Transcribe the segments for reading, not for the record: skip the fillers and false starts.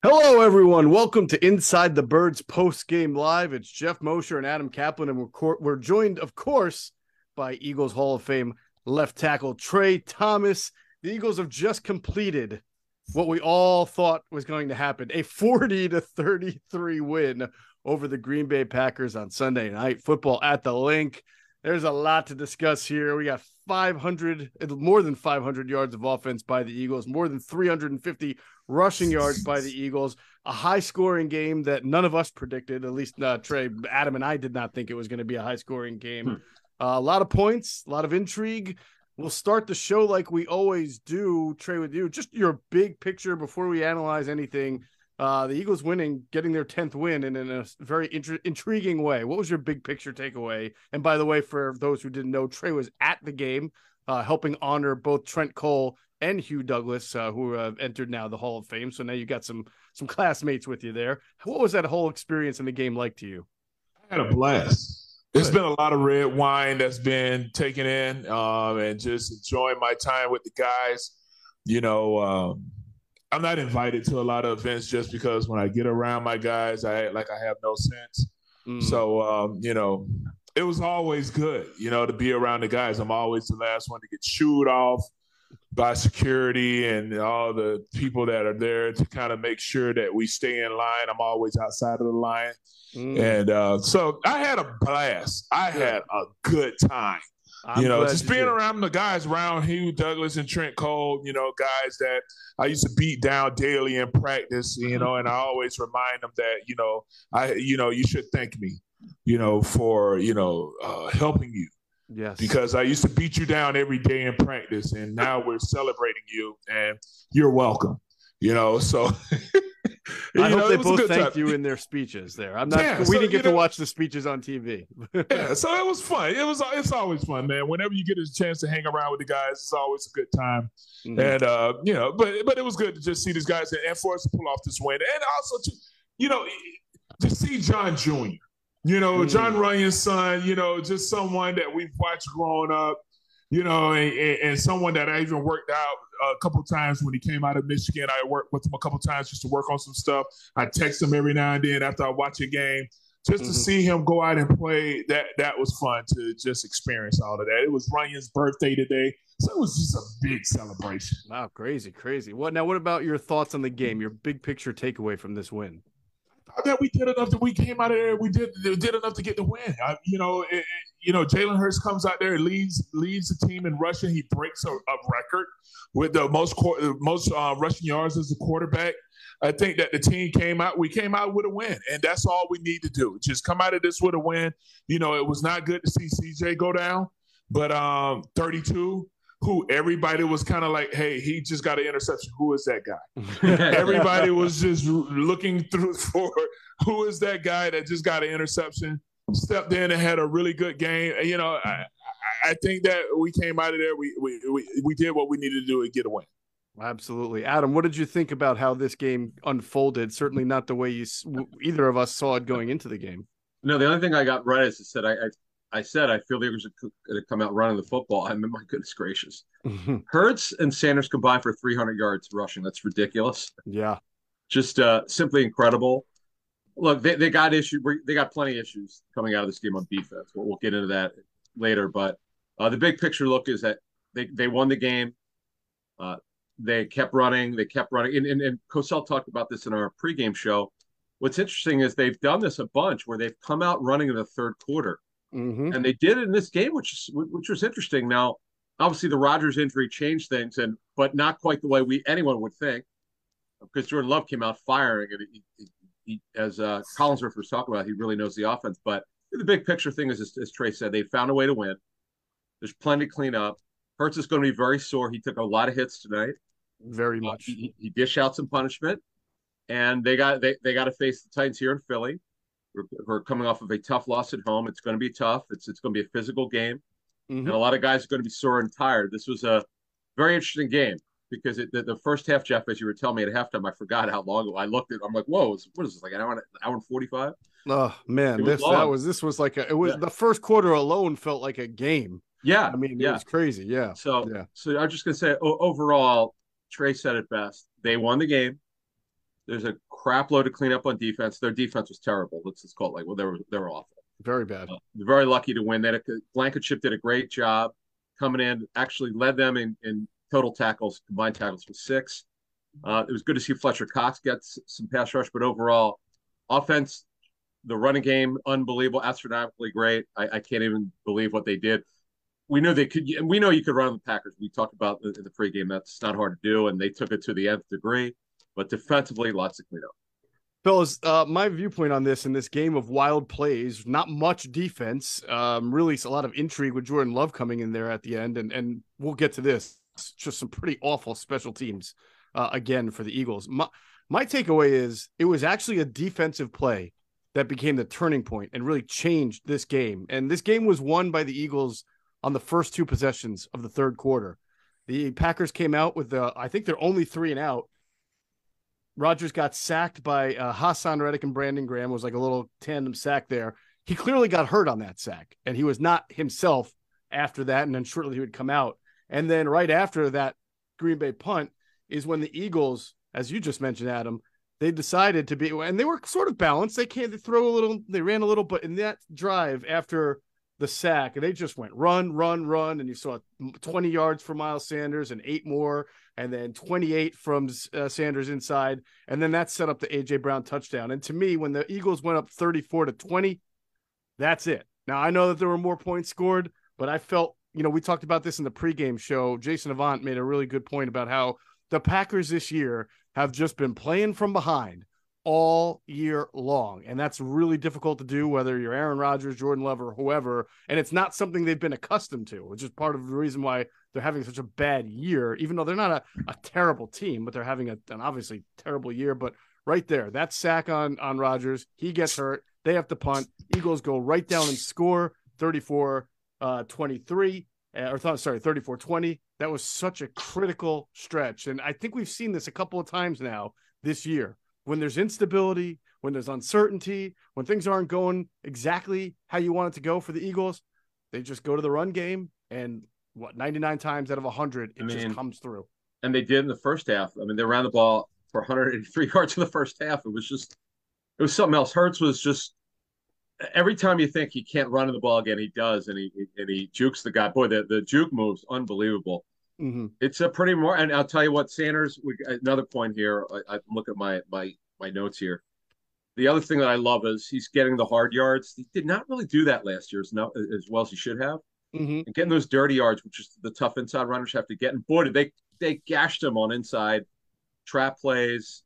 Hello, everyone. Welcome to Inside the Birds post-game live. It's Jeff Mosher and Adam Kaplan, and we're joined, of course, by Eagles Hall of Fame left tackle Trey Thomas. The Eagles have just completed what we all thought was going to happen, a 40-33 win over the Green Bay Packers on Sunday Night Football at the Link. There's a lot to discuss here. We got more than 500 yards of offense by the Eagles, more than 350 rushing yards by the Eagles, a high-scoring game that none of us predicted, at least Trey, Adam, and I did not think it was going to be a high-scoring game. A lot of points, a lot of intrigue. We'll start the show like we always do, Trey, with you. Just your big picture before we analyze anything. The Eagles winning, getting their 10th win, and in a very intriguing way. What was your big picture takeaway? And by the way, for those who didn't know, Trey was at the game, helping honor both Trent Cole and Hugh Douglas, who entered now the Hall of Fame. So now you got some classmates with you there. What was that whole experience in the game like to you? I had a blast. It's been a lot of red wine that's been taken in, and just enjoying my time with the guys. I'm not invited to a lot of events just because when I get around my guys, I act like I have no sense. So, it was always good, to be around the guys. I'm always the last one to get shooed off by security and all the people that are there to kind of make sure that we stay in line. I'm always outside of the line. And so I had a blast. I had a good time. Just being around the guys around Hugh Douglas and Trent Cole, guys that I used to beat down daily in practice, and I always remind them that, you should thank me, for, helping you. Yes. Because I used to beat you down every day in practice, and now we're celebrating you, and you're welcome. So I hope they both thanked you in their speeches there. We didn't get to watch the speeches on TV. Yeah, so it was fun. It's always fun, man. Whenever you get a chance to hang around with the guys, it's always a good time. And but it was good to just see these guys and for us to pull off this win. And also to see John Jr. John Runyon's son, just someone that we've watched growing up, and someone that I even worked out a couple of times when he came out of Michigan. I worked with him a couple of times just to work on some stuff. I text him every now and then after I watch a game. Just to see him go out and play, that was fun to just experience all of that. It was Runyon's birthday today, so it was just a big celebration. Wow, crazy. What about your thoughts on the game, your big picture takeaway from this win? That we did enough that we came out of there. We did enough to get the win. Jalen Hurts comes out there, leads the team in rushing. He breaks a record with the most rushing yards as a quarterback. I think that we came out with a win, and that's all we need to do. Just come out of this with a win. It was not good to see CJ go down, but 32. Who everybody was kind of like, hey, he just got an interception. Who is that guy? Everybody was just looking through for who is that guy that just got an interception, stepped in and had a really good game. I think that we came out of there. We did what we needed to do to get a win. Absolutely. Adam, what did you think about how this game unfolded? Certainly not the way either of us saw it going into the game. No, the only thing I got right is I said I feel the Eagles are going to come out running the football. I mean, my goodness gracious. Hurts and Sanders combined for 300 yards rushing. That's ridiculous. Yeah. Just simply incredible. Look, they got issues. They got plenty of issues coming out of this game on defense. We'll get into that later. But the big picture look is that they won the game. They kept running. And Cosell talked about this in our pregame show. What's interesting is they've done this a bunch where they've come out running in the third quarter. And they did it in this game, which was interesting. Now, obviously, the Rodgers injury changed things, but not quite the way anyone would think, because Jordan Love came out firing, and he as Collinsworth was talking about, he really knows the offense. But the big picture thing is, as Trey said, they found a way to win. There's plenty to clean up. Hurts is going to be very sore. He took a lot of hits tonight. Very much. He dished out some punishment, and they got to face the Titans here in Philly. We're coming off of a tough loss at home. It's going to be tough. It's going to be a physical game. And a lot of guys are going to be sore and tired. This was a very interesting game because the first half, Jeff, as you were telling me at halftime, I forgot how long I looked at. I'm like, whoa, what is this, like an hour and 45? Oh man, this was like the first quarter alone felt like a game. Yeah, I mean, it was crazy. Yeah. So I'm just going to say, overall, Trey said it best. They won the game. There's a crap load to clean up on defense. Their defense was terrible. Let's just call it like, well, they were awful. Very bad. They're very lucky to win. Blankenship did a great job coming in, actually led them in total tackles, combined tackles for 6. It was good to see Fletcher Cox get some pass rush, but overall, offense, the running game, unbelievable, astronomically great. I can't even believe what they did. We knew they could, and we know you could run on the Packers. We talked about in the pregame. That's not hard to do, and they took it to the nth degree. But defensively, lots to clean up. Fellas, my viewpoint on this in this game of wild plays, not much defense, really a lot of intrigue with Jordan Love coming in there at the end, and we'll get to this. It's just some pretty awful special teams again for the Eagles. My takeaway is it was actually a defensive play that became the turning point and really changed this game. And this game was won by the Eagles on the first 2 possessions of the third quarter. The Packers came out with I think they're only 3 and out. Rodgers got sacked by Hassan Reddick and Brandon Graham. It was like a little tandem sack there. He clearly got hurt on that sack, and he was not himself after that, and then shortly he would come out. And then right after that Green Bay punt is when the Eagles, as you just mentioned, Adam, they decided to be, and they were sort of balanced. They ran a little, but in that drive after the sack, they just went run, and you saw 20 yards for Miles Sanders and 8 more, and then 28 from Sanders inside, and then that set up the A.J. Brown touchdown. And to me, when the Eagles went up 34-20, that's it. Now, I know that there were more points scored, but I felt, we talked about this in the pregame show. Jason Avant made a really good point about how the Packers this year have just been playing from behind all year long. And that's really difficult to do, whether you're Aaron Rodgers, Jordan Love, or whoever. And it's not something they've been accustomed to, which is part of the reason why they're having such a bad year, even though they're not a terrible team, but they're having an obviously terrible year. But right there, that sack on Rodgers, he gets hurt. They have to punt. Eagles go right down and score 34-20. That was such a critical stretch. And I think we've seen this a couple of times now this year. When there's instability, when there's uncertainty, when things aren't going exactly how you want it to go for the Eagles, they just go to the run game, and 99 times out of 100, it just comes through. And they did in the first half. I mean, they ran the ball for 183 yards in the first half. It was something else. Hurts was just, every time you think he can't run in the ball again, he does, and he jukes the guy. Boy, the juke move's unbelievable. Mm-hmm. It's a pretty more, and I'll tell you what, Sanders. Another point here. I look at my notes here. The other thing that I love is he's getting the hard yards. He did not really do that last year as well as he should have. Mm-hmm. And getting those dirty yards, which is the tough inside runners have to get. And boy, did they gashed him on inside trap plays.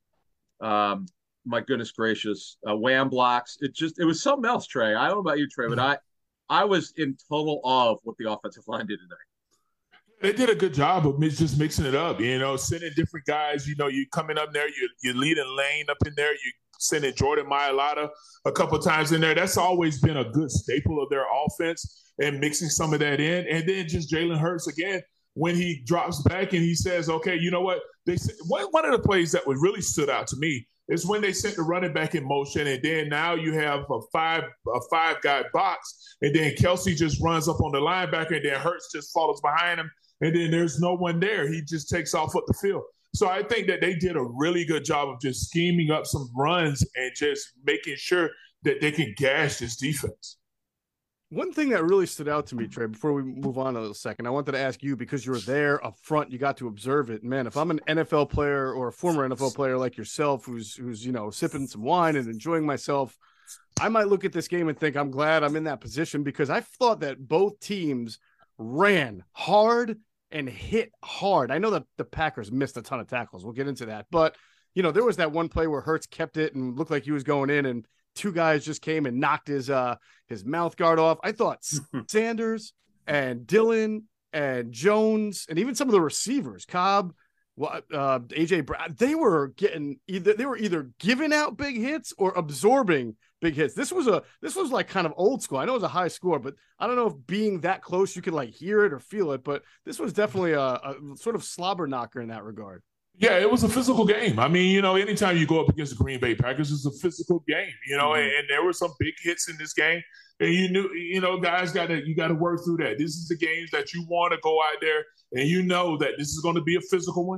My goodness gracious, wham blocks. It was something else, Trey. I don't know about you, Trey, but I was in total awe of what the offensive line did tonight. They did a good job of just mixing it up, sending different guys. You coming up there, you're leading Lane up in there. You sending Jordan Mailata a couple of times in there. That's always been a good staple of their offense, and mixing some of that in. And then just Jalen Hurts again, when he drops back and he says, okay, you know what? One of the plays that really stood out to me is when they sent the running back in motion, and then now you have a five-guy box, and then Kelce just runs up on the linebacker, and then Hurts just follows behind him, and then there's no one there. He just takes off up the field. So I think that they did a really good job of just scheming up some runs and just making sure that they can gash this defense. One thing that really stood out to me, Trey, before we move on a second, I wanted to ask you, because you were there up front, you got to observe it. Man, if I'm an NFL player or a former NFL player like yourself, who's sipping some wine and enjoying myself, I might look at this game and think, I'm glad I'm in that position, because I thought that both teams ran hard and hit hard. I know that the Packers missed a ton of tackles. We'll get into that. But, there was that one play where Hurts kept it and looked like he was going in, and 2 guys just came and knocked his mouth guard off. I thought Sanders and Dillon and Jones and even some of the receivers, Cobb, A.J. Brown, they were either giving out big hits or absorbing big hits. This was like kind of old school. I know it was a high score, but I don't know if being that close you could like hear it or feel it. But this was definitely a sort of slobber knocker in that regard. Yeah, it was a physical game. I mean, anytime you go up against the Green Bay Packers, it's a physical game, and there were some big hits in this game. And you knew, guys you got to work through that. This is the games that you want to go out there and that this is going to be a physical one.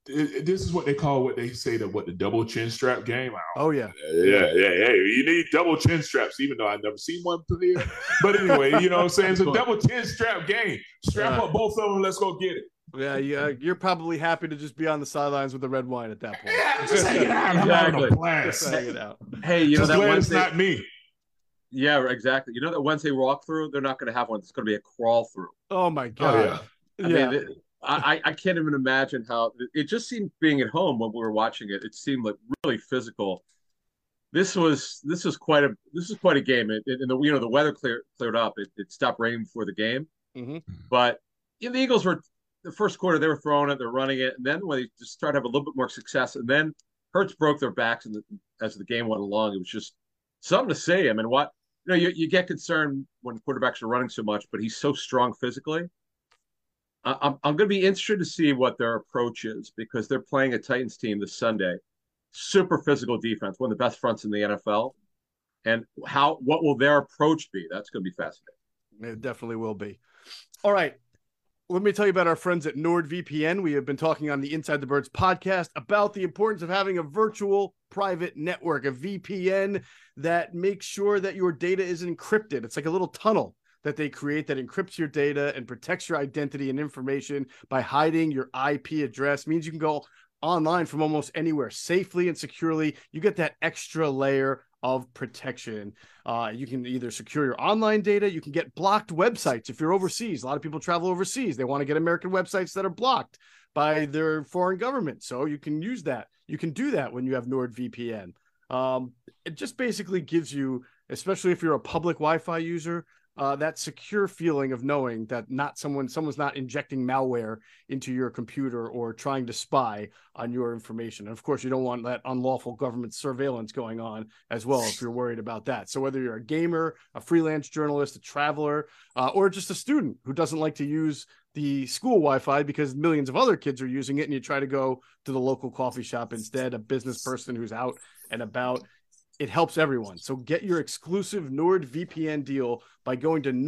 This is what they call what they say the double chin strap game. Oh yeah. Hey, you need double chin straps, even though I've never seen one here. But anyway, you know what I'm saying? It's a double chin strap game. Strap up both of them. Let's go get it. Yeah, you're probably happy to just be on the sidelines with the red wine at that point. Yeah, just hang it out. Exactly. Just hang it out. Hey, you know that Wednesday, it's not me. Yeah, exactly. You know that Wednesday walkthrough, they're not going to have one. It's going to be a crawl through. Oh my god. I mean, I can't even imagine how it just seemed being at home when we were watching it. It seemed like really physical. This was quite a game. And the weather cleared up. It stopped raining before the game. Mm-hmm. But the Eagles were the first quarter they were throwing it, they're running it, and then when they just started to have a little bit more success, and then Hurts broke their backs as the game went along. It was just something to see. I mean, you get concerned when quarterbacks are running so much, but he's so strong physically. I'm going to be interested to see what their approach is because they're playing a Titans team this Sunday. Super physical defense, one of the best fronts in the NFL. And what will their approach be? That's going to be fascinating. It definitely will be. All right. Let me tell you about our friends at NordVPN. We have been talking on the Inside the Birds podcast about the importance of having a virtual private network, a VPN that makes sure that your data is encrypted. It's like a little tunnel that they create that encrypts your data and protects your identity and information by hiding your IP address. It means you can go online from almost anywhere safely and securely. You get that extra layer of protection. You can either secure your online data, you can get blocked websites if you're overseas. A lot of people travel overseas. They want to get American websites that are blocked by their foreign government. So you can use that. You can do that when you have NordVPN. It just basically gives you, especially if you're a public Wi-Fi user, that secure feeling of knowing that someone's not injecting malware into your computer or trying to spy on your information. And of course, you don't want that unlawful government surveillance going on as well if you're worried about that. So whether you're a gamer, a freelance journalist, a traveler, or just a student who doesn't like to use the school Wi-Fi because millions of other kids are using it and you try to go to the local coffee shop instead, a business person who's out and about, it helps everyone. So get your exclusive NordVPN deal by going to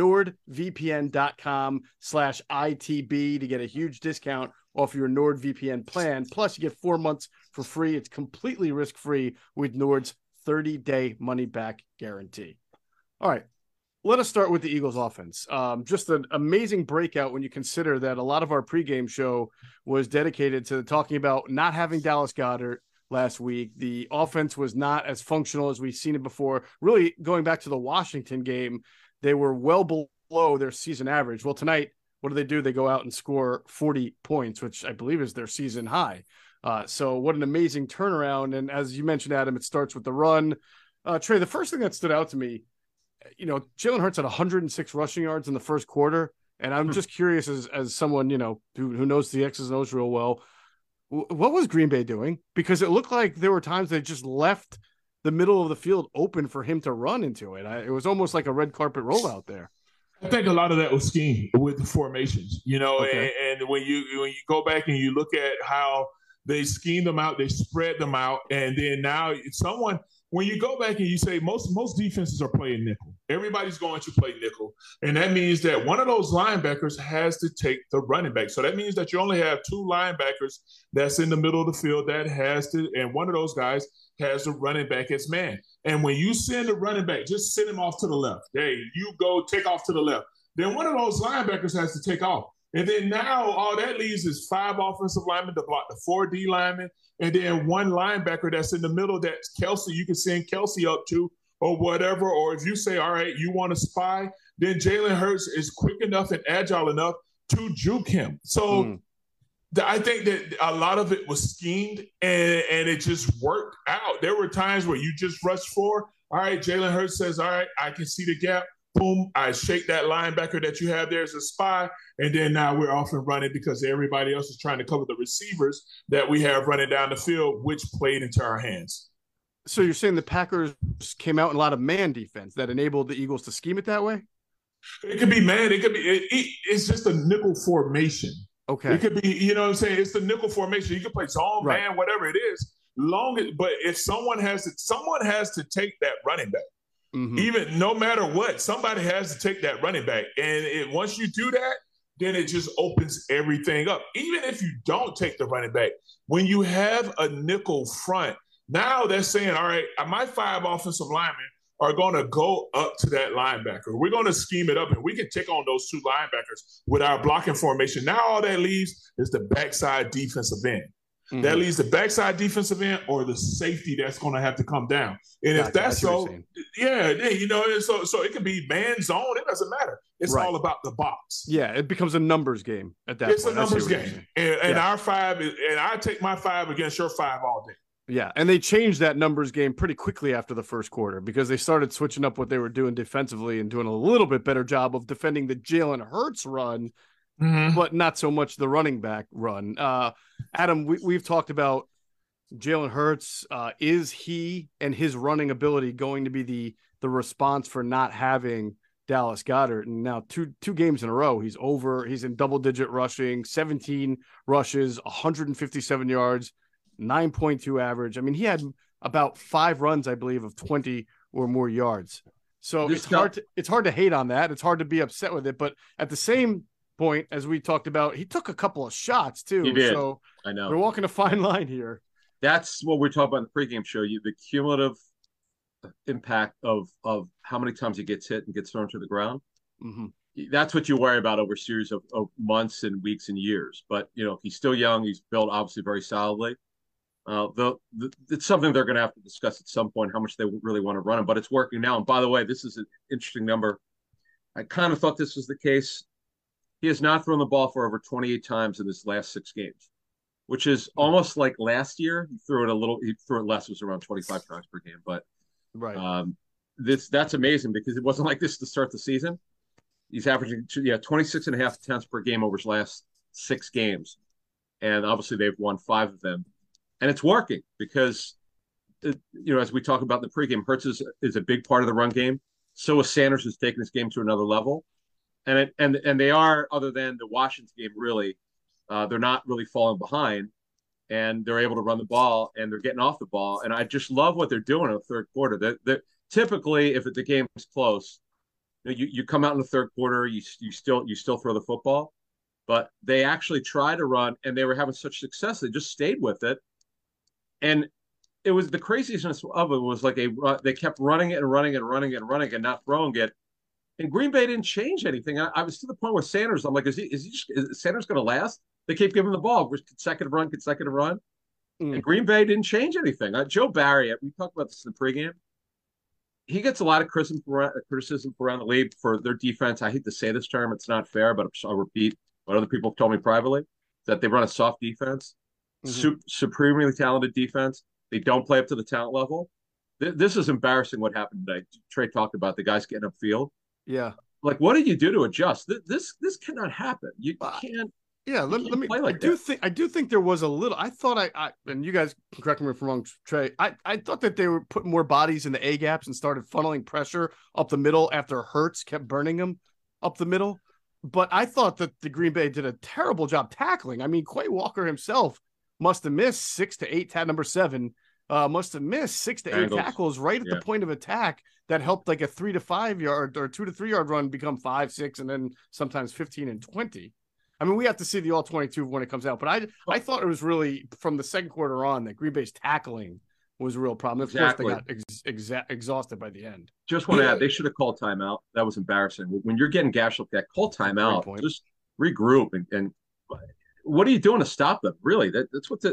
nordvpn.com/ITB to get a huge discount off your NordVPN plan. Plus, you get 4 months for free. It's completely risk-free with Nord's 30-day money-back guarantee. All right, let us start with the Eagles offense. Just an amazing breakout when you consider that a lot of our pregame show was dedicated to talking about not having Dallas Goedert last week. The offense was not as functional as we've seen it before. Really, going back to the Washington game, they were well below their season average. Well, tonight, what do? They go out and score 40 points, which I believe is their season high. So what an amazing turnaround. And as you mentioned, Adam, it starts with the run. Trey, the first thing that stood out to me, Jalen Hurts had 106 rushing yards in the first quarter. And I'm just curious as someone, who knows the X's and O's real well, what was Green Bay doing? Because it looked like there were times they just left the middle of the field open for him to run into it. It was almost like a red carpet rollout there. I think a lot of that was scheme with the formations, Okay. and when you go back and you look at how they schemed them out, they spread them out, and then now when you go back and you say most defenses are playing nickel, everybody's going to play nickel, and that means that one of those linebackers has to take the running back. So that means that you only have two linebackers that's in the middle of the field that has to, and one of those guys has the running back as man. And when you send a running back, just send him off to the left. Hey, you go take off to the left. Then one of those linebackers has to take off. And then now all that leaves is 5 offensive linemen to block the 4 D linemen, and then 1 linebacker that's in the middle that's Kelsey. You can send Kelsey up to or whatever. Or if you say, all right, you want to spy, then Jalen Hurts is quick enough and agile enough to juke him. So I think that a lot of it was schemed and it just worked out. There were times where you just rushed for, all right, Jalen Hurts says, all right, I can see the gap. Boom, I shake that linebacker that you have there as a spy, and then now we're off and running because everybody else is trying to cover the receivers that we have running down the field, which played into our hands. So you're saying the Packers came out in a lot of man defense that enabled the Eagles to scheme it that way? It could be man. It could be it's just a nickel formation. Okay. It could be, what I'm saying? It's the nickel formation. You can play zone, right, man, whatever it is. But if someone has to take that running back. Mm-hmm. Even no matter what, somebody has to take that running back. And once you do that, then it just opens everything up. Even if you don't take the running back, when you have a nickel front, now they're saying, all right, my 5 offensive linemen are going to go up to that linebacker. We're going to scheme it up, and we can take on those 2 linebackers with our blocking formation. Now all that leaves is the backside defensive end. Mm-hmm. That leaves the backside defensive end or the safety that's going to have to come down. And if that's so, so it can be man zone. It doesn't matter. It's all about the box. Yeah, it becomes a numbers game at that point. It's a numbers game. And our 5, and I take my 5 against your 5 all day. Yeah, and they changed that numbers game pretty quickly after the first quarter because they started switching up what they were doing defensively and doing a little bit better job of defending the Jalen Hurts run, but not so much the running back run. Adam, we've talked about Jalen Hurts. Is he and his running ability going to be the response for not having Dallas Goedert? And now two games in a row, he's in double-digit rushing, 17 rushes, 157 yards, 9.2 average. I mean, he had about 5 runs, I believe, of 20 or more yards. So it's hard to hate on that. It's hard to be upset with it. But at the same point, as we talked about, he took a couple of shots too. He did. So I know we're walking a fine line here. That's what we're talking about in the pregame show. The cumulative impact of how many times he gets hit and gets thrown to the ground. Mm-hmm. That's what you worry about over a series of months and weeks and years. But he's still young. He's built obviously very solidly. It's something they're going to have to discuss at some point, how much they really want to run him, but it's working now. And by the way, this is an interesting number. I kind of thought this was the case. He has not thrown the ball for over 28 times in his last 6 games, which is almost like last year. He threw it less. It was around 25 times per game, but that's amazing because it wasn't like this to start the season. He's averaging 26 and a half attempts per game over his last 6 games. And obviously they've won 5 of them. And it's working because, as we talk about in the pregame, Hurts is a big part of the run game. So is Sanders, who's taking this game to another level. And they are, other than the Washington game, really, they're not really falling behind. And they're able to run the ball, and they're getting off the ball. And I just love what they're doing in the third quarter. They're typically, if the game is close, you come out in the third quarter, you still throw the football. But they actually try to run, and they were having such success. They just stayed with it. And it was the craziness of it was like they kept running it and running it and running it and running it and not throwing it. And Green Bay didn't change anything. I was to the point with Sanders. I'm like, is Sanders going to last? They keep giving the ball consecutive run. And Green Bay didn't change anything. Joe Barry, we talked about this in the pregame. He gets a lot of criticism around the league for their defense. I hate to say this term. It's not fair, but I'll repeat what other people have told me privately, that they run a soft defense. Supremely talented defense. They don't play up to the talent level. This is embarrassing what happened today. Trey talked about the guys getting upfield. Yeah. Like, what did you do to adjust? This cannot happen. You can't. Yeah, let me. I do think there was a little. I thought I and you guys can correct me if I'm wrong, Trey. I thought that they were putting more bodies in the A gaps and started funneling pressure up the middle after Hurts kept burning them up the middle. But I thought that the Green Bay did a terrible job tackling. I mean, Quay Walker himself must have missed 6 to 8. Tad number 7 must have missed 6 to 8 tackles right at the point of attack that helped like a 3 to 5 yard or 2 to 3 yard run become 5, 6, and then sometimes 15 and 20. I mean, we have to see the all 22 when it comes out, but I thought it was really from the second quarter on that Green Bay's tackling was a real problem. Of course, they got exhausted by the end. Just want to add, they should have called timeout. That was embarrassing. When you're getting gashed like that, call timeout. Just regroup and what are you doing to stop them? Really, that's what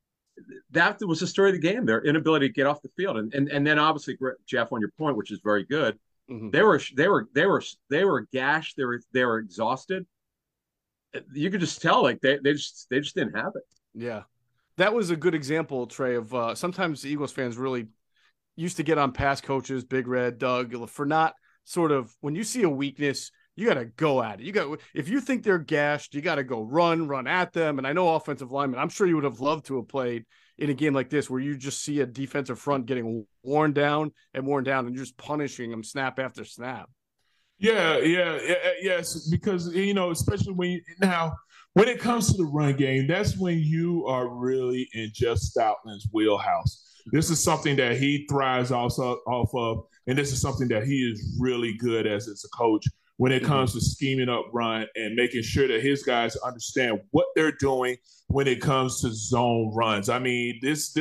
that was the story of the game. Their inability to get off the field, and then obviously, Jeff, on your point, which is very good, they were gashed. They were exhausted. You could just tell, like they just didn't have it. Yeah, that was a good example, Trey. Of sometimes the Eagles fans really used to get on past coaches, Big Red, Doug, for not sort of when you see a weakness. You got to go at it. If you think they're gashed, you got to go run at them. And I know offensive linemen, I'm sure you would have loved to have played in a game like this where you just see a defensive front getting worn down and you're just punishing them snap after snap. Yes, because, especially when it comes to the run game, that's when you are really in Jeff Stoutland's wheelhouse. This is something that he thrives off of, and this is something that he is really good as a coach. when it comes to scheming up run and making sure that his guys understand what they're doing when it comes to zone runs. I mean,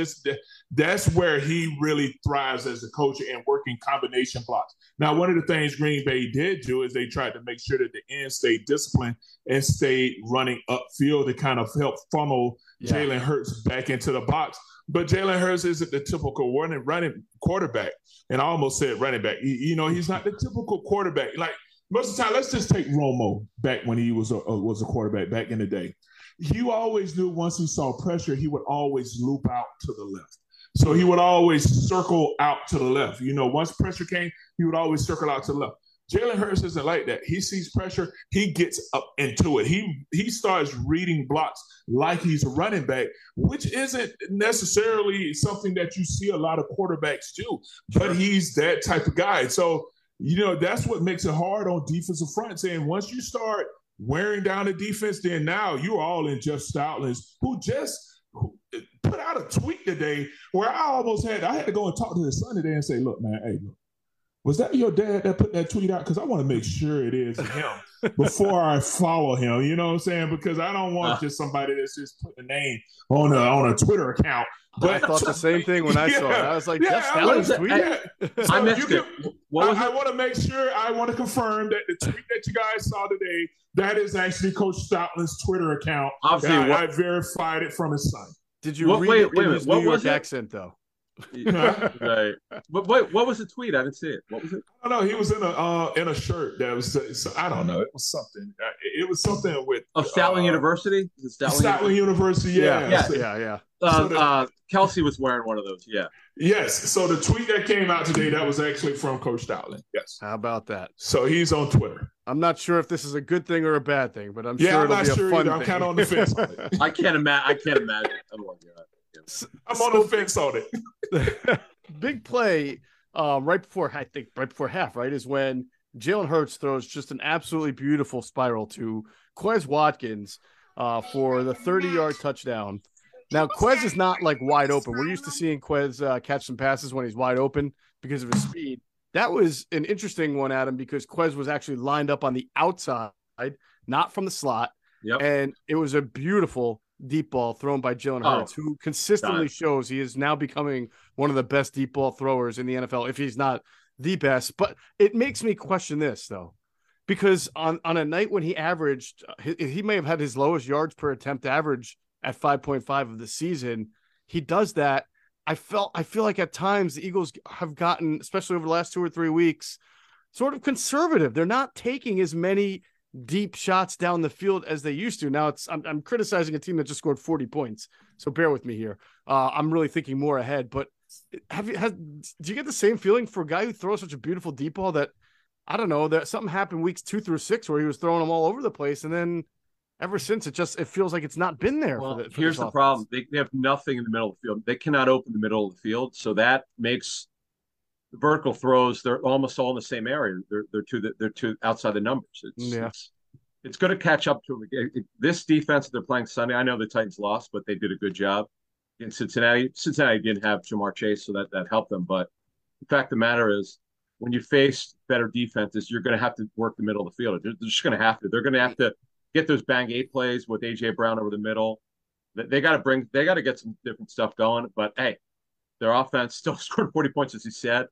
that's where he really thrives as a coach and working combination blocks. Now, one of the things Green Bay did do is they tried to make sure that the end stayed disciplined and stayed running upfield to kind of help funnel Jalen Hurts back into the box. But Jalen Hurts isn't the typical running quarterback. And I almost said running back. He's not the typical quarterback. Like most of the time, let's just take Romo back when he was a quarterback back in the day. You always knew once he saw pressure, he would always loop out to the left. So he would always circle out to the left. Once pressure came, he would always circle out to the left. Jalen Hurts isn't like that. He sees pressure, he gets up into it. He starts reading blocks like he's a running back, which isn't necessarily something that you see a lot of quarterbacks do, but he's that type of guy. So, that's what makes it hard on defensive fronts. And once you start wearing down the defense, then now you're all in Jeff Stoutland, who just put out a tweet today where I had to go and talk to his son today and say, look, man, hey, look. Was that your dad that put that tweet out? Because I want to make sure it is him before I follow him. You know what I'm saying? Because I don't want just somebody that's just putting a name on a Twitter account. But I thought the same thing when I saw it. I was like, Jeff Stoutland's tweet? I missed it. I want to make sure, I want to confirm that the tweet that you guys saw today, that is actually Coach Stoutland's Twitter account. I verified it from his son. Did you read it in his New York accent, though? Right. But wait, what was the tweet? I didn't see it. What was it? I don't know. He was in a shirt that was. So I don't know. It was something. It was something with Stoutland University. Stoutland University. Yeah. Kelsey was wearing one of those. Yeah. Yes. So the tweet that came out today, that was actually from Coach Stoutland. Yes. How about that? So he's on Twitter. I'm not sure if this is a good thing or a bad thing, but I'm sure it'll be a fun thing. I'm kind of on the fence on it. I can't imagine. I'm on the fence on it. Big play right before half, right, is when Jalen Hurts throws just an absolutely beautiful spiral to Quez Watkins for the 30-yard touchdown. Now, Quez is not like wide open. We're used to seeing Quez catch some passes when he's wide open because of his speed. That was an interesting one, Adam, because Quez was actually lined up on the outside, not from the slot. Yep. And it was a beautiful deep ball thrown by Jalen Hurts, who consistently shows he is now becoming one of the best deep ball throwers in the NFL, if he's not the best. But it makes me question this, though, because on a night when he averaged, he may have had his lowest yards per attempt average at 5.5 of the season. He does that. I feel like at times the Eagles have gotten, especially over the last 2 or 3 weeks, sort of conservative. They're not taking as many deep shots down the field as they used to. Now I'm criticizing a team that just scored 40 points. So bear with me here. I'm really thinking more ahead, but do you get the same feeling for a guy who throws such a beautiful deep ball that, I don't know, that something happened weeks 2 through 6 where he was throwing them all over the place. And then ever since it feels like it's not been there. Well, here's the problem. They have nothing in the middle of the field. They cannot open the middle of the field. So that makes the vertical throws, they're almost all in the same area. They're two outside the numbers. It's going to catch up to them. This defense that they're playing Sunday, I know the Titans lost, but they did a good job in Cincinnati. Cincinnati didn't have Jamar Chase, so that helped them. But the fact of the matter is, when you face better defenses, you're going to have to work the middle of the field. They're just going to have to. They're going to have to get those bang 8 plays with A.J. Brown over the middle. They got to get some different stuff going. But hey, their offense still scored 40 points, as you said.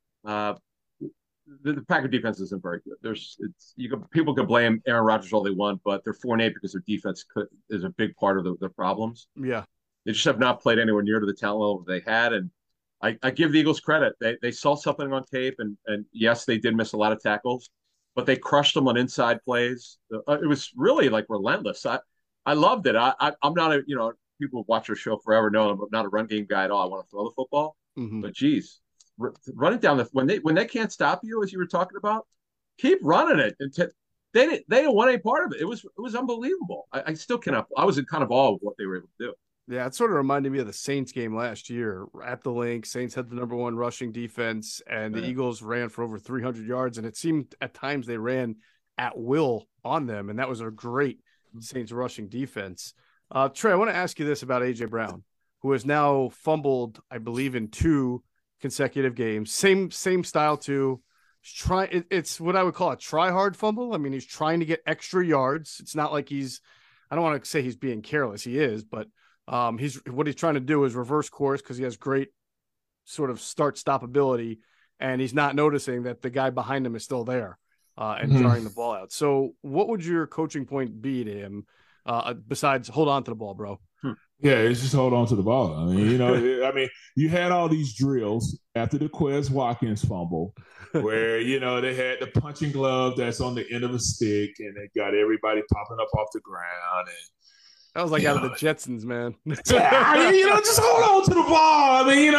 The Packer defense isn't very good. People can blame Aaron Rodgers all they want, but they're 4-8 because their defense is a big part of the problems. Yeah, they just have not played anywhere near to the talent level they had, and I give the Eagles credit. They saw something on tape, and yes, they did miss a lot of tackles, but they crushed them on inside plays. It was really like relentless. I loved it. I'm not people who watch our show forever know I'm not a run game guy at all. I want to throw the football, but geez. Run it down when they can't stop you, as you were talking about, keep running it. And they didn't want any part of it. It was unbelievable. I still cannot. I was in kind of awe of what they were able to do. Yeah, it sort of reminded me of the Saints game last year at the Link. Saints had the number 1 rushing defense, and the Eagles ran for over 300 yards, and it seemed at times they ran at will on them, and that was a great Saints rushing defense. Trey, I want to ask you this about A.J. Brown, who has now fumbled, I believe, in 2 consecutive games. Same style too. It's what I would call a try hard fumble. I mean, he's trying to get extra yards. It's not like I don't want to say he's being careless. He is, but he's trying to do is reverse course because he has great sort of start-stop ability, and he's not noticing that the guy behind him is still there and jarring the ball out. So what would your coaching point be to him besides hold on to the ball, bro? Yeah, it's just hold on to the ball. I mean, you had all these drills after the Quez Watkins fumble where, they had the punching glove that's on the end of a stick and they got everybody popping up off the ground. And that was like out of the Jetsons, man. Just hold on to the ball. I mean,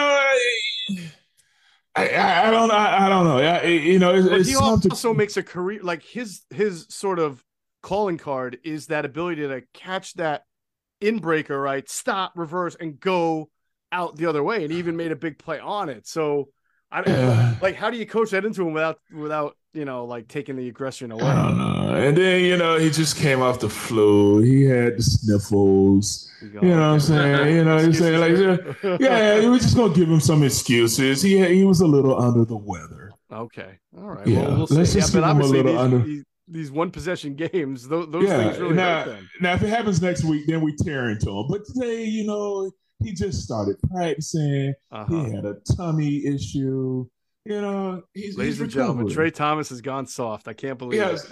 I don't know. He also makes a career, like his sort of calling card is that ability to catch that in-breaker, right? Stop, reverse, and go out the other way. And he even made a big play on it. So how do you coach that into him without taking the aggression away? I don't know. And then, he just came off the flu. He had the sniffles. You know what I'm saying? He's saying we're just going to give him some excuses. He was a little under the weather. Okay. All right. Yeah. Well, we'll see. Let's just give him a little under. These one possession games, those things really hurt them. Now, if it happens next week, then we tear into him. But today, he just started practicing. He had a tummy issue. Ladies and gentlemen, Trey Thomas has gone soft. I can't believe it.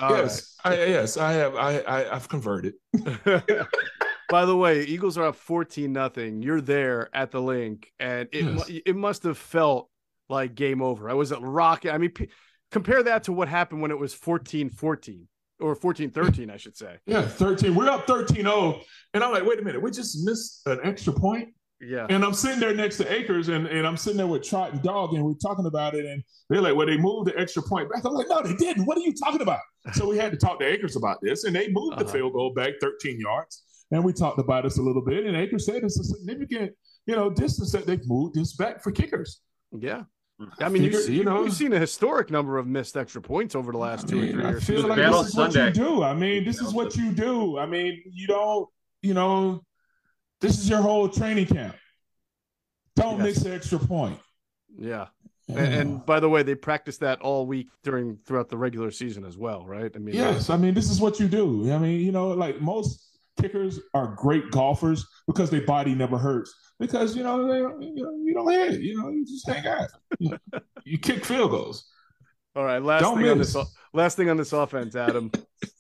I have. I've converted. By the way, Eagles are up 14-0. You're there at the link, and it must have felt like game over. I was at rocket. I mean, compare that to what happened when it was 14-14 or 14-13, I should say. Yeah, 13. We're up 13-0. And I'm like, wait a minute. We just missed an extra point? Yeah. And I'm sitting there next to Akers, and I'm sitting there with Trot and Dog, and we're talking about it. And they're like, well, they moved the extra point back. I'm like, no, they didn't. What are you talking about? So we had to talk to Akers about this. And they moved the field goal back 13 yards. And we talked about this a little bit. And Akers said it's a significant, distance that they've moved this back for kickers. Yeah. I mean, you've seen a historic number of missed extra points over the last 2 or 3 years. I feel like this is what you do. I mean, this is what you do. I mean, you don't, this is your whole training camp. Don't miss the extra point. Yeah. And by the way, they practiced that all week throughout the regular season as well, right? I mean, yes. I mean, this is what you do. I mean, like most kickers are great golfers because their body never hurts. Because you don't hit, you just hang out. You kick field goals. All right, last thing on this offense, Adam.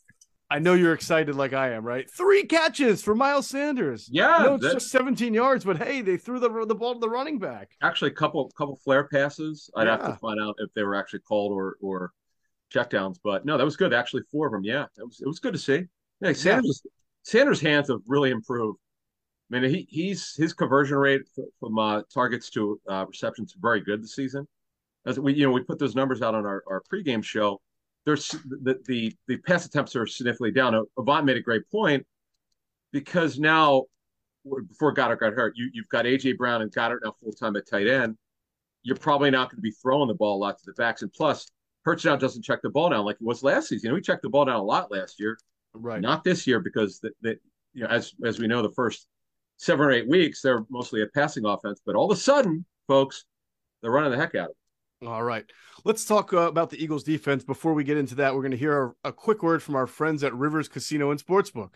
I know you're excited like I am, right? 3 catches for Miles Sanders. Yeah, I know it's just 17 yards, but hey, they threw the ball to the running back. Actually, a couple flare passes. I'd have to find out if they were actually called or checkdowns, but no, that was good. Actually, 4 of them. Yeah, it was good to see. Yeah, Sanders' hands have really improved. I mean, his conversion rate from targets to receptions is very good this season. As we put those numbers out on our pregame show. There's the pass attempts are significantly down. Avant made a great point because now, before Goddard got hurt, you've got A.J. Brown and Goddard now full time at tight end. You're probably not going to be throwing the ball a lot to the backs, and plus, Hurts now doesn't check the ball down like it was last season. He checked the ball down a lot last year, right? Not this year because as we know, the first 7 or 8 weeks, they're mostly a passing offense. But all of a sudden, folks, they're running the heck out of it. All right. Let's talk about the Eagles defense. Before we get into that, we're going to hear a quick word from our friends at Rivers Casino and Sportsbook.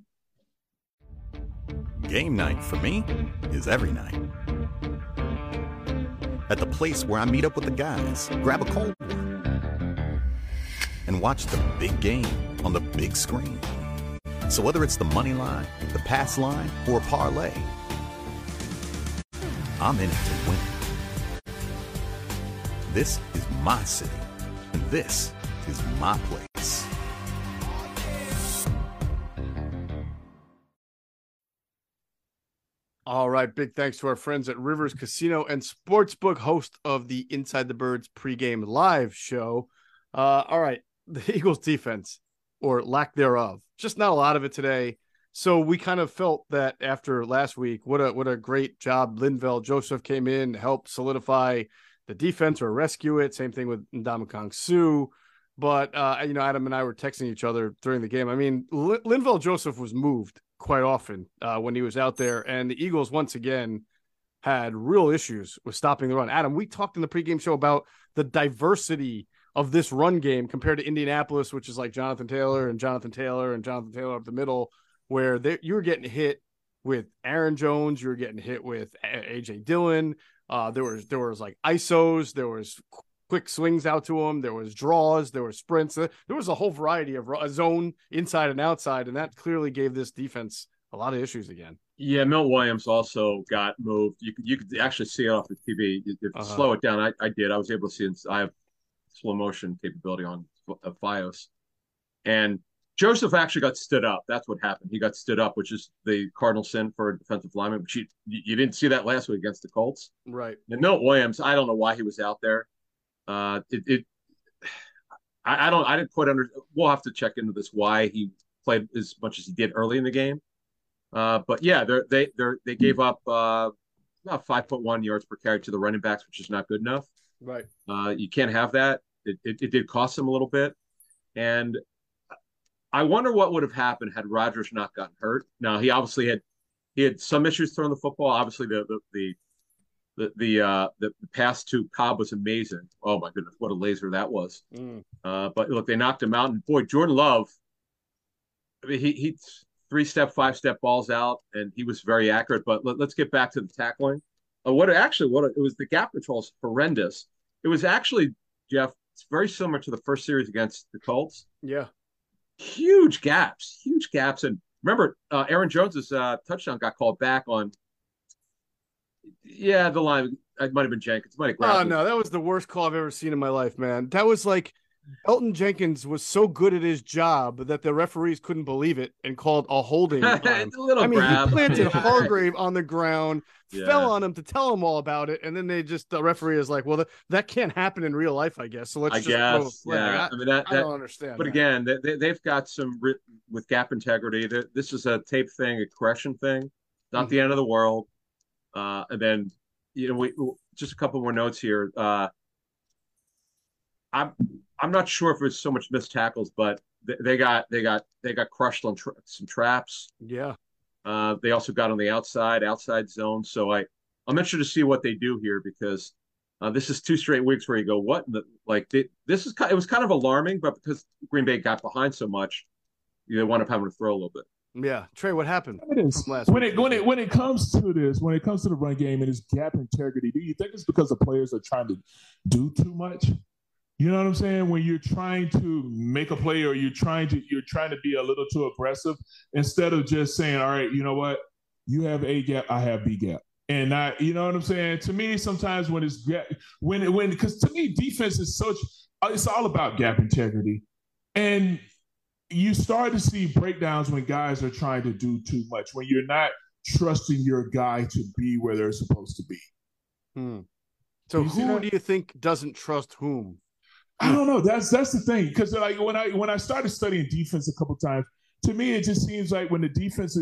Game night for me is every night. At the place where I meet up with the guys, grab a cold one, and watch the big game on the big screen. So whether it's the money line, the pass line, or a parlay, I'm in it to win. This is my city, and this is my place. All right, big thanks to our friends at Rivers Casino and Sportsbook, host of the Inside the Birds pregame live show. All right, the Eagles defense, or lack thereof, just not a lot of it today. So we kind of felt that after last week, what a great job Linval Joseph came in, helped solidify the defense or rescue it. Same thing with Ndamukong Suh. But, Adam and I were texting each other during the game. I mean, Linval Joseph was moved quite often when he was out there. And the Eagles, once again, had real issues with stopping the run. Adam, we talked in the pregame show about the diversity of this run game compared to Indianapolis, which is like Jonathan Taylor and Jonathan Taylor and Jonathan Taylor up the middle, where you were getting hit with Aaron Jones, you were getting hit with A.J. Dillon. There was like ISOs, there was quick swings out to him, there was draws, there were sprints. There was a whole variety of a zone inside and outside, and that clearly gave this defense a lot of issues again. Yeah, Milt Williams also got moved. You could actually see it off the TV. Slow it down. I did. I was able to see it. I have slow motion capability on Fios. And Joseph actually got stood up. That's what happened. He got stood up, which is the cardinal sin for a defensive lineman. But you didn't see that last week against the Colts. Right. And Milt Williams, I don't know why he was out there. I didn't quite we'll have to check into this, why he played as much as he did early in the game. But yeah, they gave up about 5.1 yards per carry to the running backs, which is not good enough. Right. You can't have that. It did cost them a little bit, and I wonder what would have happened had Rodgers not gotten hurt. Now he obviously had some issues throwing the football. Obviously the pass to Cobb was amazing. Oh my goodness, what a laser that was! But look, they knocked him out, and boy, Jordan Love. I mean, he 3-step, 5-step balls out, and he was very accurate. But let's get back to the tackling. It was the gap control is horrendous. It was actually, Jeff, it's very similar to the first series against the Colts. Yeah. Huge gaps. And remember, Aaron Jones's touchdown got called back on, the line. It might have been Jenkins. Might have grabbed no, that was the worst call I've ever seen in my life, man. That was like, Elton Jenkins was so good at his job that the referees couldn't believe it and called a holding. Grab. He planted Hargrave on the ground, fell on him to tell him all about it, and then the referee is like, "Well, that can't happen in real life, I guess." So let's just go. Yeah. I don't understand. But again, they've got some with gap integrity. This is a tape thing, a correction thing. Not the end of the world. And then we just a couple more notes here. I'm not sure if it was so much missed tackles, but they got crushed on some traps. Yeah. They also got on the outside zone. So I'm interested to see what they do here, because this is 2 straight weeks where you go, what? It was kind of alarming, but because Green Bay got behind so much, they wound up having to throw a little bit. Yeah, Trey, what happened? It is when it comes to the run game and its gap integrity. Do you think it's because the players are trying to do too much? You know what I'm saying? When you're trying to make a play, or you're trying to be a little too aggressive, instead of just saying, all right, you know what? You have A gap, I have B gap. And you know what I'm saying? To me, sometimes when it's gap, because to me, defense is it's all about gap integrity. And you start to see breakdowns when guys are trying to do too much, when you're not trusting your guy to be where they're supposed to be. So who do you think doesn't trust whom? I don't know. That's the thing, because like when I started studying defense a couple times, to me it just seems like when the defense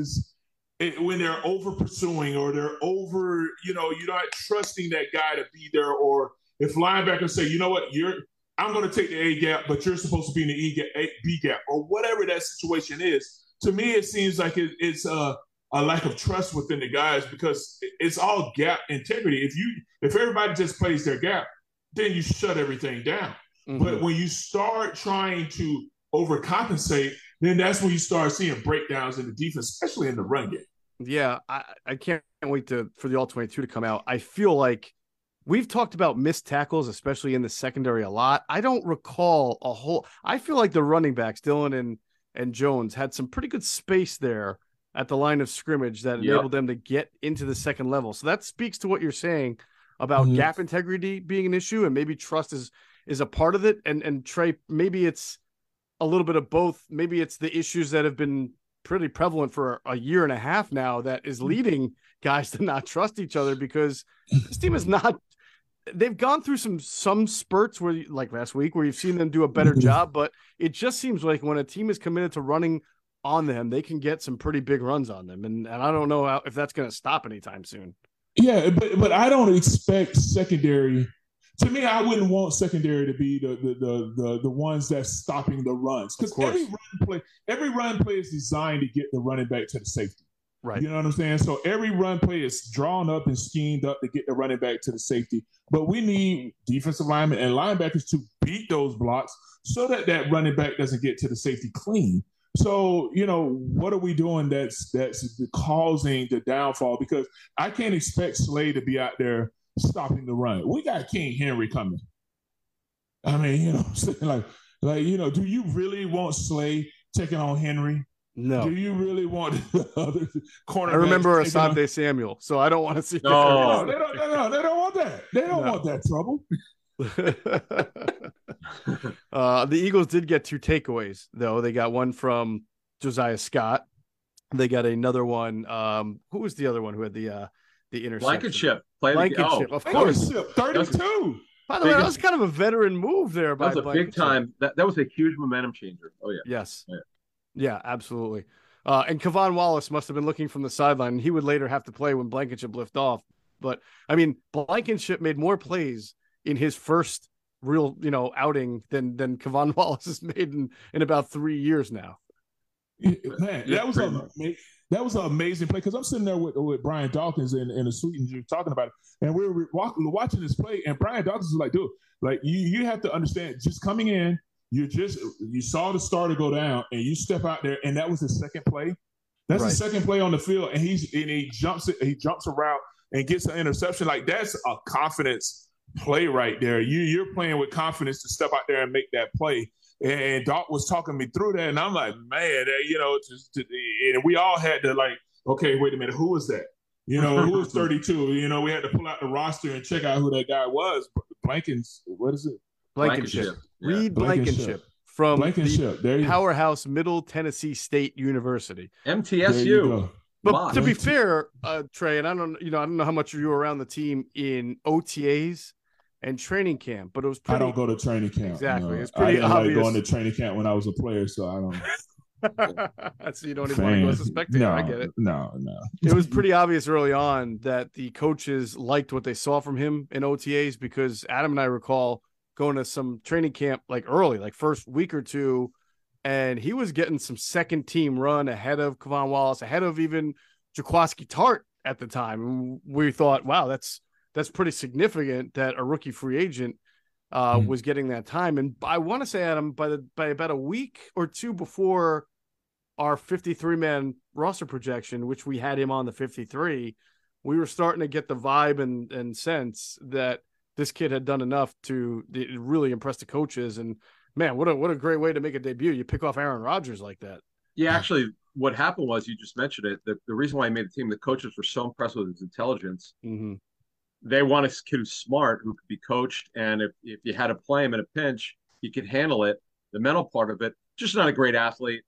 when they're over pursuing, or they're over, you're not trusting that guy to be there, or if linebackers say, you know what, I'm going to take the A gap, but you're supposed to be in the B gap, or whatever that situation is. To me, it seems like it's a lack of trust within the guys, because it's all gap integrity. If everybody just plays their gap, then you shut everything down. But when you start trying to overcompensate, then that's when you start seeing breakdowns in the defense, especially in the run game. Yeah, I can't wait for the All-22 to come out. I feel like we've talked about missed tackles, especially in the secondary, a lot. I don't recall I feel like the running backs, Dillon and Jones, had some pretty good space there at the line of scrimmage that enabled them to get into the second level. So that speaks to what you're saying about gap integrity being an issue, and maybe trust is a part of it. And Trey, maybe it's a little bit of both. Maybe it's the issues that have been pretty prevalent for a year and a half now that is leading guys to not trust each other, because this team is not. They've gone through some spurts where, like last week, where you've seen them do a better job, but it just seems like when a team is committed to running on them, they can get some pretty big runs on them, and I don't know if that's going to stop anytime soon. Yeah, but I don't expect secondary. To me, I wouldn't want secondary to be the ones that's stopping the runs, because every run play is designed to get the running back to the safety. Right. You know what I'm saying? So every run play is drawn up and schemed up to get the running back to the safety. But we need defensive linemen and linebackers to beat those blocks so that that running back doesn't get to the safety clean. So, what are we doing that's causing the downfall? Because I can't expect Slay to be out there stopping the run. We got King Henry coming. I mean, do you really want Slay taking on Henry? No. Do you really want the other corner? I remember Asante Samuel, so I don't want to see. No, they don't want that. They don't want that trouble. The Eagles did get 2 takeaways, though. They got one from Josiah Scott. They got another one. Who was the other one who had the interception? Blankenship. Blankenship, of course. 32. By the way, that was kind of a veteran move there. That was a big time. That was a huge momentum changer. Oh, yeah. Yes. Yeah. Yeah, absolutely. And Kevon Wallace must have been looking from the sideline. He would later have to play when Blankenship lifted off. But, I mean, Blankenship made more plays in his first real, outing than Kevon Wallace has made in about 3 years now. Man, that was an amazing play because I'm sitting there with Brian Dawkins in the suite and you're talking about it. And we were watching this play, and Brian Dawkins was like, dude, you have to understand, just coming in, you saw the starter go down and you step out there, and that was the second play. That's the second play on the field, and he jumps a route and gets an interception. Like, that's a confidence play right there. You're playing with confidence to step out there and make that play. And Doc was talking me through that, and I'm like, man, and we all had to okay, wait a minute, who was that? Who was 32? We had to pull out the roster and check out who that guy was. What is it? Blankenship. Reed Blankenship from the powerhouse Middle Tennessee State University. MTSU. But to be fair, Trey, and I don't know how much you were around the team in OTAs and training camp, but it was pretty. I don't go to training camp. Exactly. No. It's pretty I didn't obvious. going to training camp when I was a player, so I don't. So you don't even want to go as a spectator. No, I get it. No. It was pretty obvious early on that the coaches liked what they saw from him in OTAs, because Adam and I recall going to some training camp early, first week or two, and he was getting some second team run ahead of Kevon Wallace, ahead of even Jaquaski Tart at the time. And we thought, wow, that's pretty significant that a rookie free agent was getting that time. And I want to say, Adam, by about a week or two before our 53-man roster projection, which we had him on the 53, we were starting to get the vibe and sense that this kid had done enough to really impress the coaches. And man, what a great way to make a debut. You pick off Aaron Rodgers like that. Yeah, actually, what happened was, you just mentioned it, the reason why he made the team, the coaches were so impressed with his intelligence. Mm-hmm. They want a kid who's smart, who could be coached, and if you had to play him in a pinch, he could handle it. The mental part of it, just not a great athlete,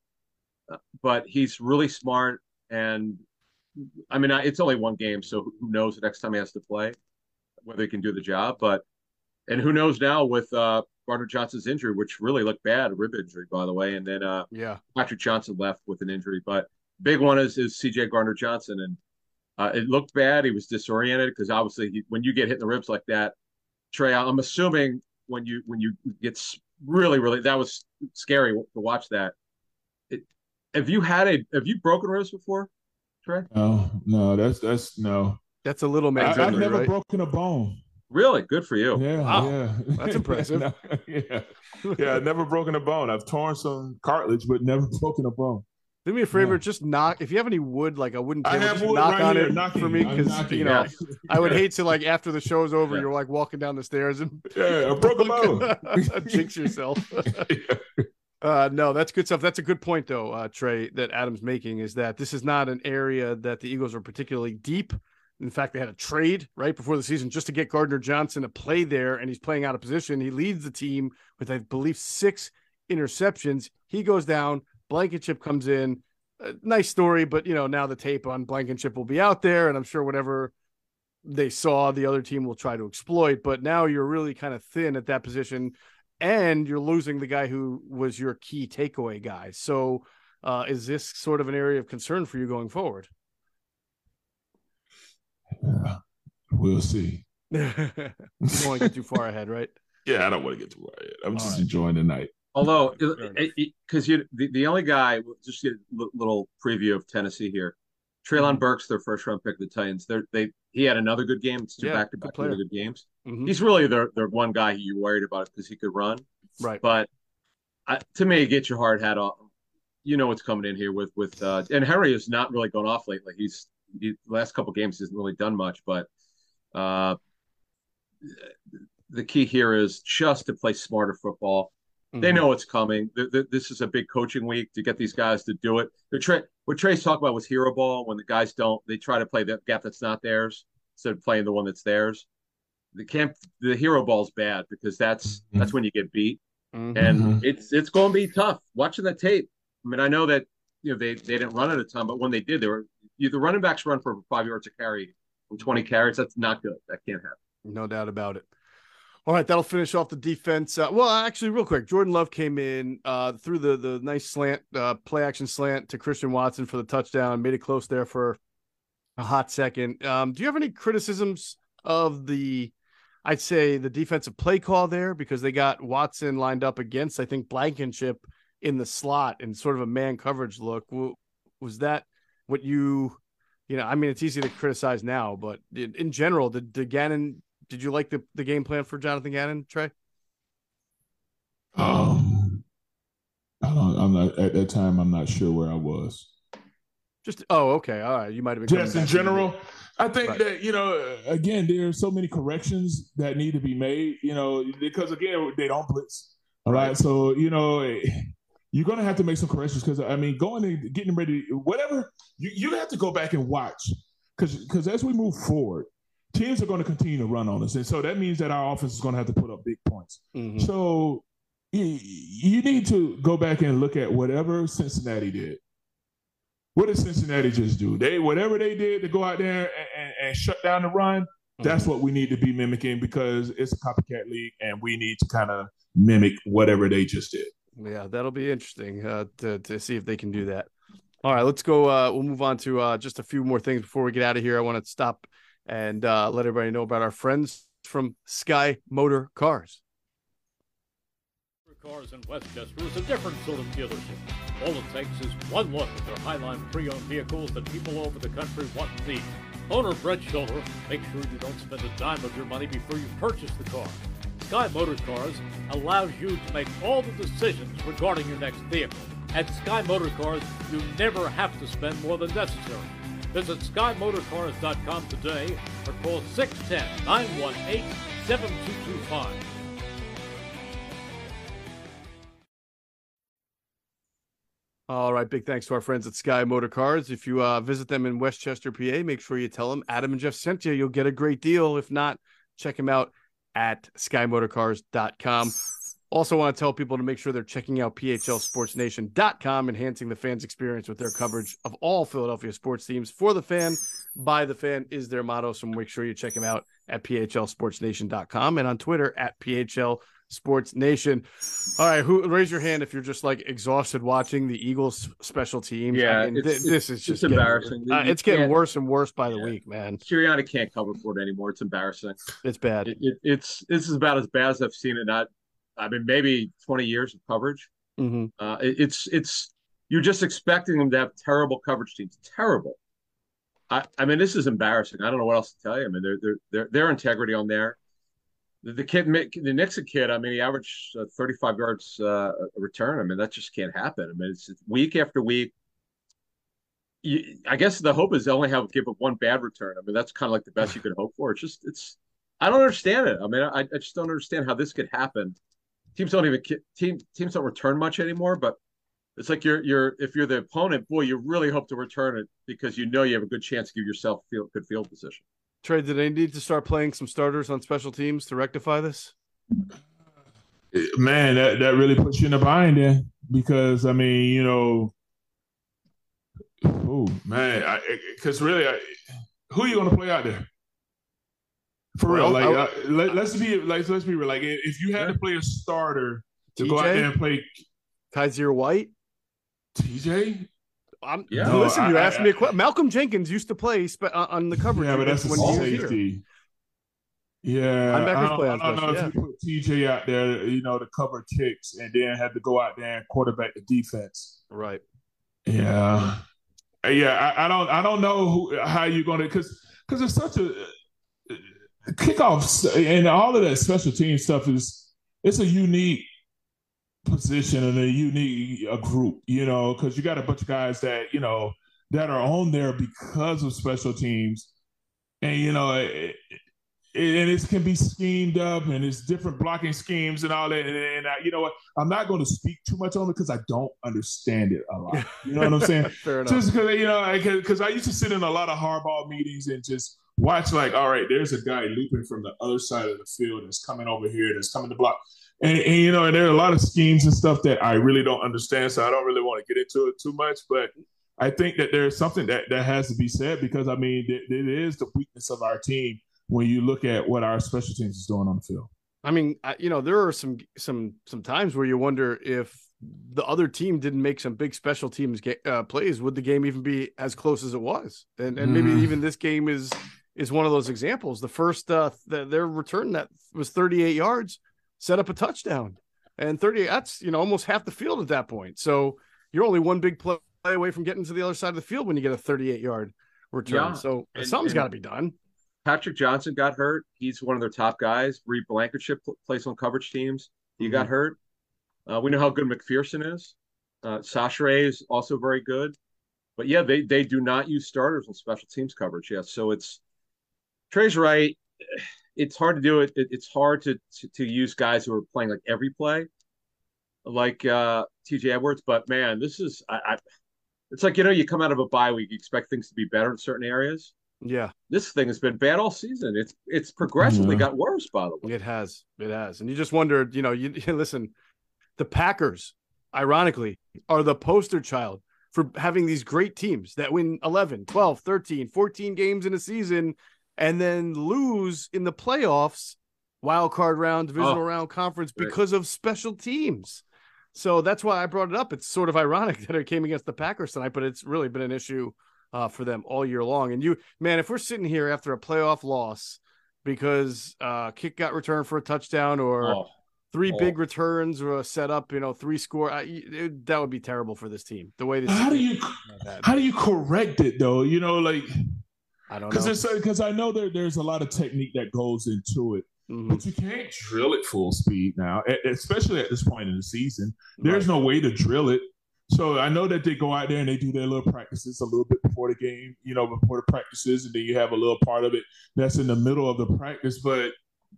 but he's really smart. And I mean, it's only one game, so who knows the next time he has to play, whether he can do the job. And who knows now with Gardner Johnson's injury, which really looked bad, a rib injury, by the way. And then Patrick Johnson left with an injury. But big one is CJ Gardner Johnson. And it looked bad. He was disoriented because obviously when you get hit in the ribs like that, Trey, I'm assuming when you get really, really, that was scary to watch that. Have you broken ribs before, Trey? No, that's no. That's a little man. I've never broken a bone. Really? Good for you. Yeah. Wow. Yeah. That's impressive. Yeah, never broken a bone. I've torn some cartilage, but never broken a bone. Do me a favor, just knock. If you have any wood, like a wooden table, just wood knock right on here, it knocking. for me, I'm because knocking. I would hate to after the show's over, you're walking down the stairs and I broke a bone. jinx yourself. No, that's good stuff. That's a good point, though, Trey, that Adam's making, is that this is not an area that the Eagles are particularly deep. In fact, they had a trade right before the season just to get Gardner Johnson to play there, and he's playing out of position. He leads the team with, I believe, 6 interceptions. He goes down. Blankenship comes in. Nice story, but, now the tape on Blankenship will be out there, and I'm sure whatever they saw, the other team will try to exploit. But now you're really kind of thin at that position, and you're losing the guy who was your key takeaway guy. So is this sort of an area of concern for you going forward? Yeah, we'll see. You don't want to get too far ahead, right? Yeah, I don't want to get too far ahead. I'm just enjoying the night. Although, because the only guy, just get a little preview of Tennessee here. Treylon Burks, their first round pick, the Titans. He had another good game. It's two back-to-back really good games. Mm-hmm. He's really their one guy who you worried about because he could run. Right. But to me, get your hard hat off. You know what's coming in here with and Henry has not really gone off lately. The last couple games hasn't really done much, but the key here is just to play smarter football. Mm-hmm. They know it's coming. This is a big coaching week to get these guys to do it. What Trey's talking about was hero ball. When the guys don't, they try to play the gap that's not theirs instead of playing the one that's theirs. The hero ball is bad because that's when you get beat, and it's going to be tough. Watching that tape, I mean, I know that they didn't run it a ton, but when they did, the running backs run for 5 yards a carry from 20 carries. That's not good. That can't happen. No doubt about it. All right, that'll finish off the defense. Well, actually, real quick, Jordan Love came in through the nice slant, play action slant to Christian Watson for the touchdown, made it close there for a hot second. Do you have any criticisms of I'd say the defensive play call there, because they got Watson lined up against, I think, Blankenship in the slot in sort of a man coverage look? Was that what I mean, it's easy to criticize now, but in general, did you like the game plan for Jonathan Gannon, Trey? I'm not at that time. I'm not sure where I was. Okay, all right. You might have been just in general. I think that again, there are so many corrections that need to be made. Because again, they don't blitz. All right, so you're going to have to make some corrections because, I mean, going and getting ready, whatever, you have to go back and watch because as we move forward, teams are going to continue to run on us. And so that means that our offense is going to have to put up big points. Mm-hmm. So you need to go back and look at whatever Cincinnati did. What did Cincinnati just do? Whatever they did to go out there and shut down the run, that's what we need to be mimicking because it's a copycat league and we need to kind of mimic whatever they just did. Yeah, that'll be interesting to see if they can do that. All right, let's go. We'll move on to just a few more things before we get out of here. I want to stop and let everybody know about our friends from Sky Motor Cars. Cars in Westchester is a different sort of dealership. All it takes is one look at their Highline pre-owned vehicles that people over the country want and need. Owner Brett Schiller, make sure you don't spend a dime of your money before you purchase the car. Sky Motor Cars allows you to make all the decisions regarding your next vehicle. At Sky Motor Cars, you never have to spend more than necessary. Visit SkyMotorCars.com today or call 610-918-7225. All right, big thanks to our friends at Sky Motor Cars. If you visit them in Westchester, PA, make sure you tell them Adam and Jeff sent you. You'll get a great deal. If not, check them out at SkyMotorCars.com. Also want to tell people to make sure they're checking out PHLSportsNation.com, enhancing the fans' experience with their coverage of all Philadelphia sports teams. For the fan, by the fan is their motto, so make sure you check them out at PHLSportsNation.com and on Twitter at PHLSportsNation. All right, raise your hand if you're just like exhausted watching the Eagles special teams. Yeah, I mean, this is just embarrassing. It's getting worse and worse by the week, man. Sirianni can't cover for it anymore. It's embarrassing. It's bad. This is about as bad as I've seen it. Maybe 20 years of coverage. Mm-hmm. It's you're just expecting them to have terrible coverage teams. Terrible. I mean, this is embarrassing. I don't know what else to tell you. I mean, their integrity on there. The Nixon kid. I mean, he averaged 35 yards a return. I mean, that just can't happen. I mean, it's week after week. I guess the hope is they only give up one bad return. I mean, that's kind of like the best you could hope for. I don't understand it. I mean, I just don't understand how this could happen. Teams don't return much anymore, but it's like if you're the opponent, boy, you really hope to return it because you know you have a good chance to give yourself good field position. Trey, do they need to start playing some starters on special teams to rectify this? Man, that really puts you in a bind then because, I mean, because really, who are you going to play out there? For real, let's be real. Like, if you had to play a starter to go out there and play Kaiser White, TJ. Listen, you asked me a question. Malcolm Jenkins used to play on the coverage. Yeah, but that's a safety. Yeah, I don't know if you put TJ out there, to cover kicks, and then have to go out there and quarterback the defense. Right. Yeah. Yeah, I don't know how you're going to, because it's such a kickoffs and all of that special team stuff it's a unique position and a unique group, because you got a bunch of guys that that are on there because of special teams, and and it can be schemed up, and it's different blocking schemes and all that. And you know what? I'm not going to speak too much on it because I don't understand it a lot. You know what I'm saying? Fair enough. Just because I used to sit in a lot of hardball meetings and just watch, like, all right, there's a guy looping from the other side of the field that's coming over here, that's coming to block. And there are a lot of schemes and stuff that I really don't understand, so I don't really want to get into it too much. But I think that there's something that has to be said, because, I mean, it is the weakness of our team when you look at what our special teams is doing on the field. I mean, there are some times where you wonder if the other team didn't make some big special teams plays, would the game even be as close as it was? And maybe even this game is one of those examples. The first their return that was 38 yards set up a touchdown, and 38, that's almost half the field at that point. So you're only one big play away from getting to the other side of the field when you get a 38-yard return. Yeah, so something's got to be done. Patrick Johnson got hurt. He's one of their top guys. Reed Blankenship plays on coverage teams. He got hurt. We know how good McPherson is. Sachre is also very good. But, yeah, they do not use starters on special teams coverage. Yeah, so Trey's right. It's hard to do it. It's hard to use guys who are playing like every play, like TJ Edwards. But, man, this is it's like, you come out of a bye week, you expect things to be better in certain areas. Yeah, this thing has been bad all season. It's progressively got worse, by the way. It has, and you just wondered, you listen, the Packers, ironically, are the poster child for having these great teams that win 11, 12, 13, 14 games in a season and then lose in the playoffs, wild card round, divisional round, conference, because of special teams. So that's why I brought it up. It's sort of ironic that it came against the Packers tonight, but it's really been an issue for them all year long. And if we're sitting here after a playoff loss because kick got returned for a touchdown or three big returns or a setup, 3 score, that would be terrible for this team. The way this how do you correct it though? I don't know, because I know there's a lot of technique that goes into it. But you can't drill it full speed now, especially at this point in the season. There's no way to drill it. So I know that they go out there and they do their little practices a little bit before the game, before the practices, and then you have a little part of it that's in the middle of the practice. But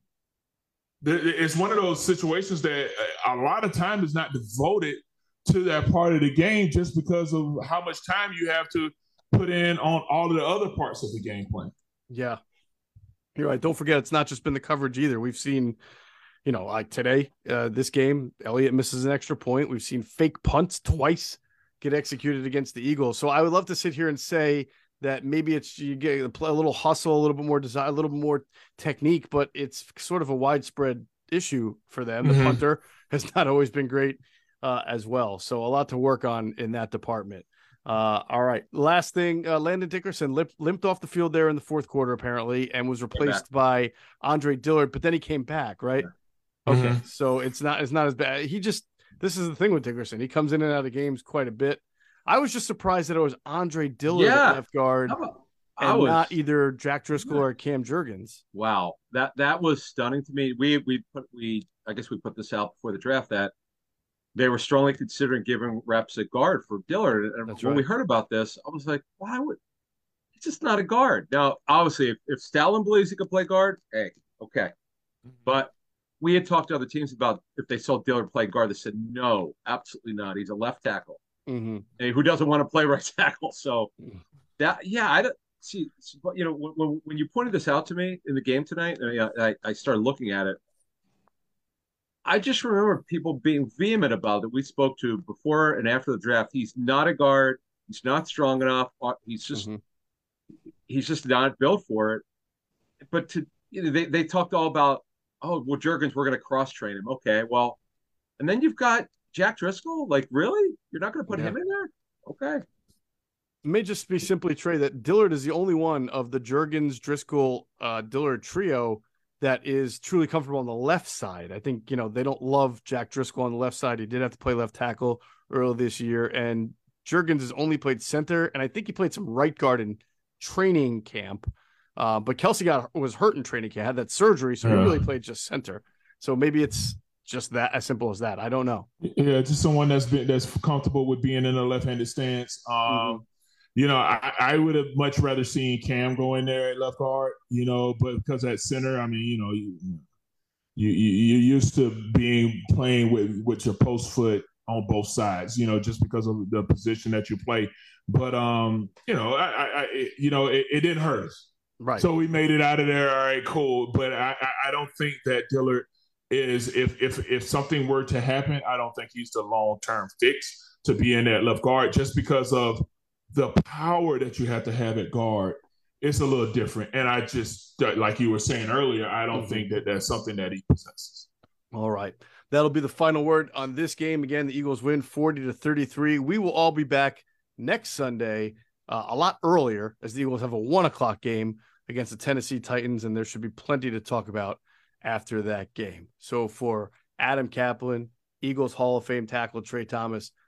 it's one of those situations that a lot of time is not devoted to that part of the game just because of how much time you have to put in on all of the other parts of the game plan. Yeah, you're right. Don't forget, it's not just been the coverage either. We've seen like today, this game, Elliott misses an extra point. We've seen fake punts twice get executed against the Eagles. So I would love to sit here and say that maybe you get a little hustle, a little bit more design, a little bit more technique, but it's sort of a widespread issue for them. The punter has not always been great as well. So a lot to work on in that department. All right. Last thing, Landon Dickerson limped off the field there in the fourth quarter, apparently, and was replaced by Andre Dillard, but then he came back, right? Yeah. Okay, so it's not as bad. This is the thing with Dickerson. He comes in and out of games quite a bit. I was just surprised that it was Andre Dillard at left guard not either Jack Driscoll or Cam Jurgens. Wow, that was stunning to me. I guess we put this out before the draft that they were strongly considering giving reps at guard for Dillard. And when we heard about this, I was like, why would he's just not a guard? Now, obviously, if Stalin believes he could play guard, hey, okay, but we had talked to other teams about if they saw Dillard play guard. They said, no, absolutely not. He's a left tackle. And who doesn't want to play right tackle? So I don't see, when you pointed this out to me in the game tonight, I started looking at it. I just remember people being vehement about it. We spoke to before and after the draft. He's not a guard. He's not strong enough. He's just not built for it. But they talked all about, Jurgens, we're going to cross-train him. Okay, well, and then you've got Jack Driscoll. Like, really? You're not going to put him in there? Okay. It may just be simply, Trey, that Dillard is the only one of the Jurgens, Driscoll, Dillard trio that is truly comfortable on the left side. I think, they don't love Jack Driscoll on the left side. He did have to play left tackle early this year. And Juergens has only played center, and I think he played some right guard in training camp. But Kelsey was hurt in training camp, had that surgery, so he really played just center. So maybe it's just that, as simple as that. I don't know. Yeah, just someone that's comfortable with being in a left-handed stance. You know, I would have much rather seen Cam go in there at left guard, you know, but because at center, I mean, you know, you're used to playing with your post foot on both sides, you know, just because of the position that you play. But you know, it didn't hurt us, right? So we made it out of there. All right, cool. But I don't think that Dillard is, if something were to happen, I don't think he's the long-term fix to be in that left guard, just because of the power that you have to have at guard. It's a little different. And I just, like you were saying earlier, I don't think that that's something that he possesses. All right. That'll be the final word on this game. Again, the Eagles win 40-33. We will all be back next Sunday a lot earlier, as the Eagles have a 1:00 game against the Tennessee Titans, and there should be plenty to talk about after that game. So for Adam Kaplan, Eagles Hall of Fame tackle Trey Thomas,